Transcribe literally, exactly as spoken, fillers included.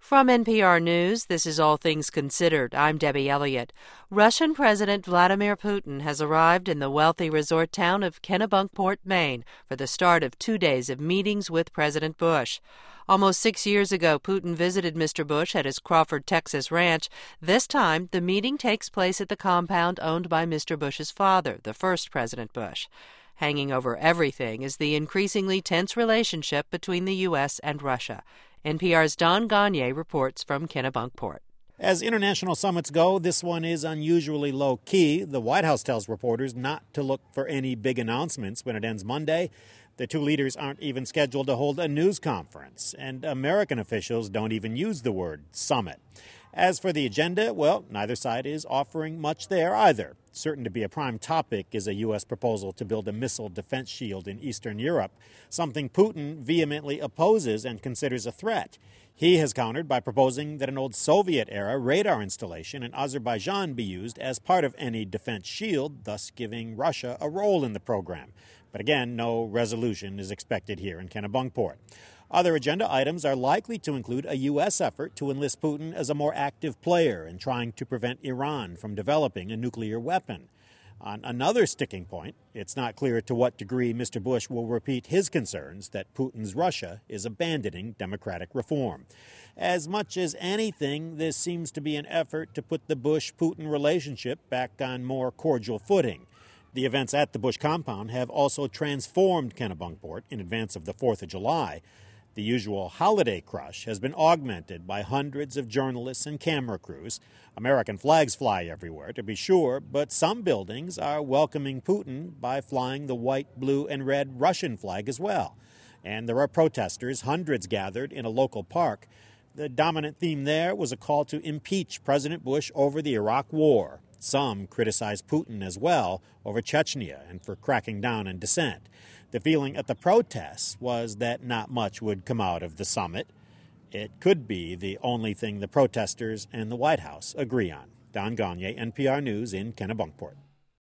From N P R News, this is All Things Considered. I'm Debbie Elliott. Russian President Vladimir Putin has arrived in the wealthy resort town of Kennebunkport, Maine, for the start of two days of meetings with President Bush. Almost six years ago, Putin visited Mister Bush at his Crawford, Texas ranch. This time, the meeting takes place at the compound owned by Mister Bush's father, the first President Bush. Hanging over everything is the increasingly tense relationship between the U S and Russia. N P R's Don Gonyea reports from Kennebunkport. As international summits go, this one is unusually low-key. The White House tells reporters not to look for any big announcements when it ends Monday. The two leaders aren't even scheduled to hold a news conference, and American officials don't even use the word summit. As for the agenda, well, neither side is offering much there either. Certain to be a prime topic is a U S proposal to build a missile defense shield in Eastern Europe, something Putin vehemently opposes and considers a threat. He has countered by proposing that an old Soviet-era radar installation in Azerbaijan be used as part of any defense shield, thus giving Russia a role in the program. But again, no resolution is expected here in Kennebunkport. Other agenda items are likely to include a U S effort to enlist Putin as a more active player in trying to prevent Iran from developing a nuclear weapon. On another sticking point, it's not clear to what degree Mister Bush will repeat his concerns that Putin's Russia is abandoning democratic reform. As much as anything, this seems to be an effort to put the Bush-Putin relationship back on more cordial footing. The events at the Bush compound have also transformed Kennebunkport in advance of the fourth of July. The usual holiday crush has been augmented by hundreds of journalists and camera crews. American flags fly everywhere, to be sure, but some buildings are welcoming Putin by flying the white, blue, and red Russian flag as well. And there are protesters, hundreds gathered in a local park. The dominant theme there was a call to impeach President Bush over the Iraq War. Some criticize Putin as well over Chechnya and for cracking down on dissent. The feeling at the protests was that not much would come out of the summit. It could be the only thing the protesters and the White House agree on. Don Gonyea, N P R News in Kennebunkport.